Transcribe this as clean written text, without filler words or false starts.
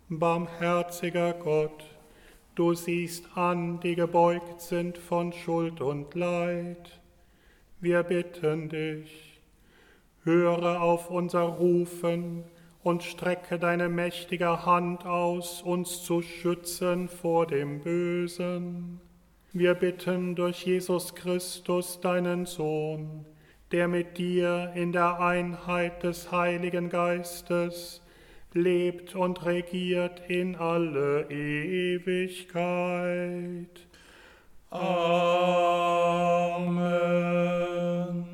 Barmherziger Gott, du siehst an, die gebeugt sind von Schuld und Leid. Wir bitten dich, höre auf unser Rufen und strecke deine mächtige Hand aus, uns zu schützen vor dem Bösen. Wir bitten durch Jesus Christus, deinen Sohn, der mit dir in der Einheit des Heiligen Geistes lebt und regiert in alle Ewigkeit. Amen.